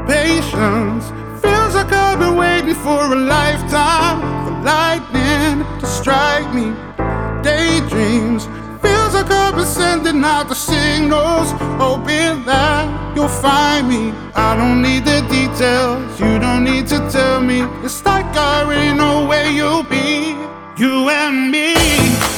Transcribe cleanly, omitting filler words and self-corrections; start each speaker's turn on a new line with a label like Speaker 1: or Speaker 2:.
Speaker 1: Patience feels like I've been waiting for a lifetime for lightning to strike me. Daydreams feels like I've been sending out the signals, hoping that you'll find me. I don't need the details, you don't need to tell me. It's like I already know where you'll be. You and me.